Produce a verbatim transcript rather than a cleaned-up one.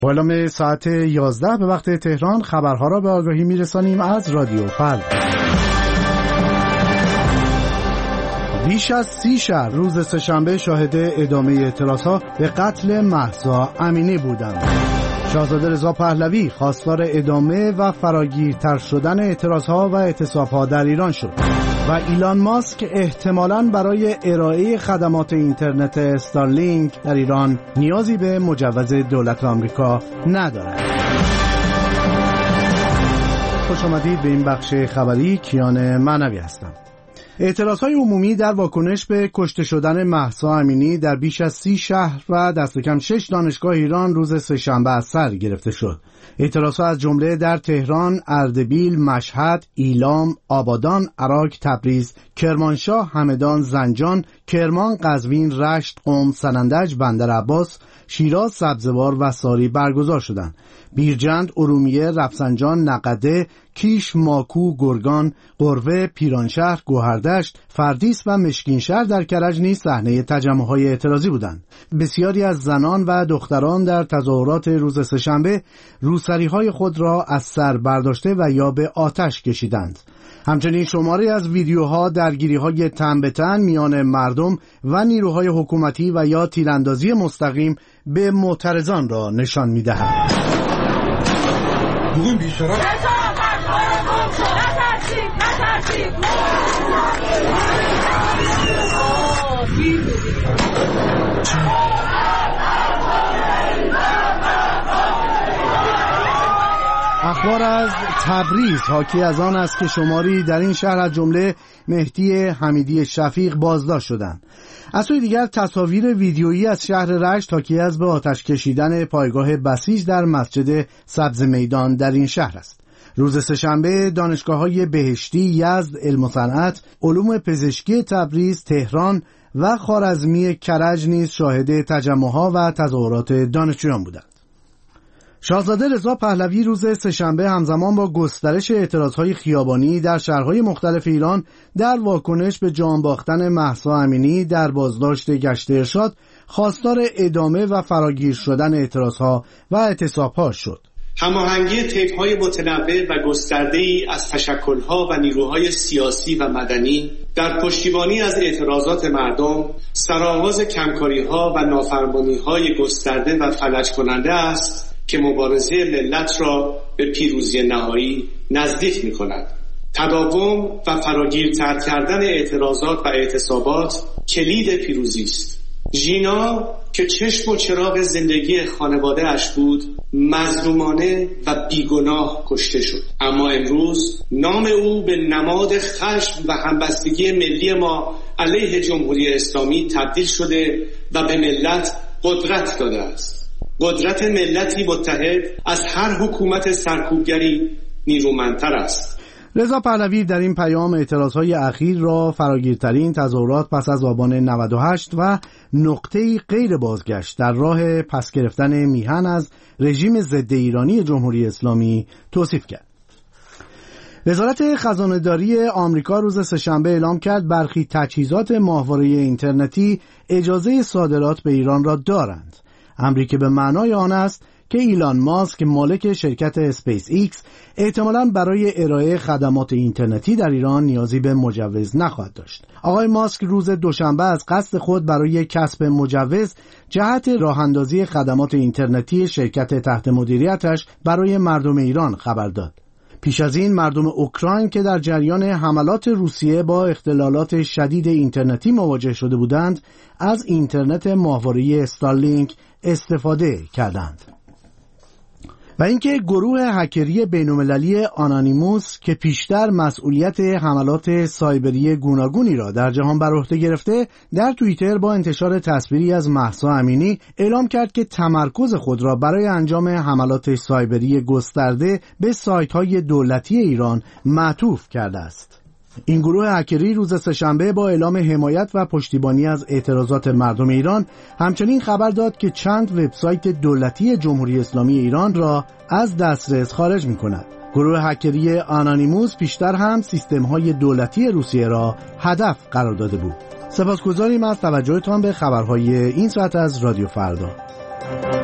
بالام ساعت یازده به وقت تهران خبرها را به آگاهی میرسانیم از رادیو فردا. بیش از سی شهر روز سه‌شنبه شاهد ادامه اعتراضها به قتل مهسا امینی بودند. شاهزاده رضا پهلوی خواستار ادامه و فراگیرتر شدن اعتراضها و اعتصابها در ایران شد و ایلان ماسک احتمالاً برای ارائه خدمات اینترنت استارلینک در ایران نیازی به مجوز دولت آمریکا ندارد. خوش آمدید به این بخش خبری. کیان معنوی هستم. اعتراضهای عمومی در واکنش به کشته شدن مهسا امینی در بیش از سی شهر و دست کم شش دانشگاه ایران روز سه‌شنبه از سر گرفته شد. اعتراضها از جمله در تهران، اردبیل، مشهد، ایلام، آبادان، عراق، تبریز، کرمانشاه، همدان، زنجان، کرمان، قزوین، رشت، قم، سنندج، بندرعباس، شیراز، سبزوار و ساری برگزار شدند. بیرجند، ارومیه، رفسنجان، نقده، کیش، ماکو، گرگان، قروه، پیرانشهر، گوهردشت، فردیس و مشکینشهر در کرج نیز صحنه تجمع‌های اعتراضی بودند. بسیاری از زنان و دختران در تظاهرات روز سه‌شنبه روسری‌های خود را از سر برداشته و یا به آتش کشیدند. همچنین شماری از ویدیوها درگیری‌های تن به تن میان مردم و نیروهای حکومتی و یا تیراندازی مستقیم به معترضان را نشان می‌دهند. بگویم بیشتر اخبار از تبریز حاکی از آن است که شماری در این شهر از جمله مهدی حمیدی شفیق بازداشت شدند. از سوی دیگر تصاویر ویدیویی از شهر رشت حاکی از به آتش کشیدن پایگاه بسیج در مسجد سبز میدان در این شهر است. روز سه‌شنبه دانشگاه‌های بهشتی، یزد، علم و صنعت، علوم پزشکی تبریز، تهران و خوارزمی کرج نیز شاهد تجمع‌ها و تظاهرات دانشجویان بودند. شاهزاده رضا پهلوی روز سه‌شنبه همزمان با گسترش اعتراضهای خیابانی در شهرهای مختلف ایران در واکنش به جان باختن مهسا امینی در بازداشت گشت ارشاد خواستار ادامه و فراگیر شدن اعتراضها و اعتصابها شد. هماهنگی طیف‌های متنوع و گسترده‌ای از تشکل‌ها و نیروهای سیاسی و مدنی در پشتیبانی از اعتراضات مردم سرآغاز کمکاری‌ها و نافرمانی‌های گسترده و فلج کننده است که مبارزه ملت را به پیروزی نهایی نزدیک می‌کند. تداوم و فراگیرتر کردن اعتراضات و اعتصابات کلید پیروزی است. ژینا که چشم و چراغ زندگی خانواده اش بود مظلومانه و بیگناه کشته شد، اما امروز نام او به نماد خشم و همبستگی ملی ما علیه جمهوری اسلامی تبدیل شده و به ملت قدرت داده است. قدرت ملتی متحد از هر حکومت سرکوبگری نیرومندتر است. رضا پهلوی در این پیام اعتراضهای اخیر را فراگیرترین تظاهرات پس از آبان نود و هشت و نقطه‌ای غیر بازگشت در راه پس گرفتن میهن از رژیم ضد ایرانی جمهوری اسلامی توصیف کرد. وزارت خزانه‌داری آمریکا روز سه‌شنبه اعلام کرد برخی تجهیزات ماهواره اینترنتی اجازه صادرات به ایران را دارند. امری که به معنای آن است که ایلان ماسک مالک شرکت اسپیس ایکس احتمالاً برای ارائه خدمات اینترنتی در ایران نیازی به مجوز نخواهد داشت. آقای ماسک روز دوشنبه از قصد خود برای کسب مجوز جهت راه‌اندازی خدمات اینترنتی شرکت تحت مدیریتش برای مردم ایران خبر داد. پیش از این مردم اوکراین که در جریان حملات روسیه با اختلالات شدید اینترنتی مواجه شده بودند از اینترنت ماهواره‌ای استارلینک استفاده کردند. و اینکه گروه هکری بین‌المللی آنانیموس که پیشتر مسئولیت حملات سایبری گوناگونی را در جهان بر عهده گرفته در توییتر با انتشار تصویری از مهسا امینی اعلام کرد که تمرکز خود را برای انجام حملات سایبری گسترده به سایت‌های دولتی ایران معطوف کرده است. این گروه هکری روز سه‌شنبه با اعلام حمایت و پشتیبانی از اعتراضات مردم ایران همچنین خبر داد که چند وبسایت دولتی جمهوری اسلامی ایران را از دسترس خارج می‌کند. گروه هکری آنانیموس پیشتر هم سیستم‌های دولتی روسیه را هدف قرار داده بود. سپاسگزاریم از توجهتان به خبرهای این ساعت از رادیو فردا.